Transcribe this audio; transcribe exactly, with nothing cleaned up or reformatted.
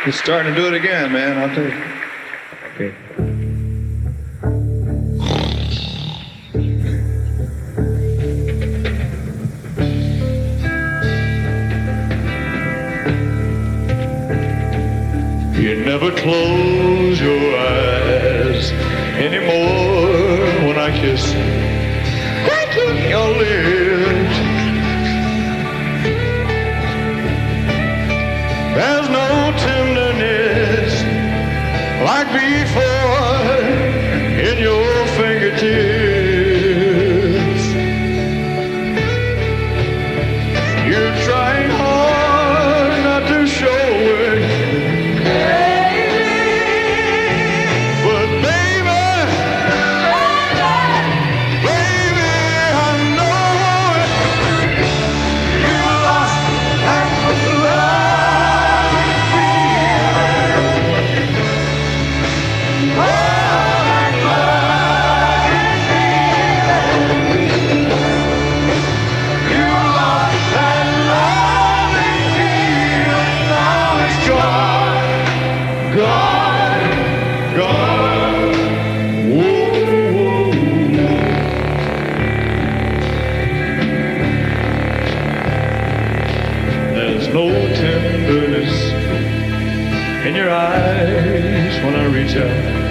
He's starting to do it again, man, I'll tell you. Okay. You never close your eyes anymore when I kiss your lips. There's no tenderness like before in your fingertips. You're trying hard not to show it, but baby, baby, I know it. You lost that love feeling. Oh, that love feeling. You lost that loving feeling. Now it's gone, gone, gone. Whoa, whoa. There's no tenderness in your eyes when I reach out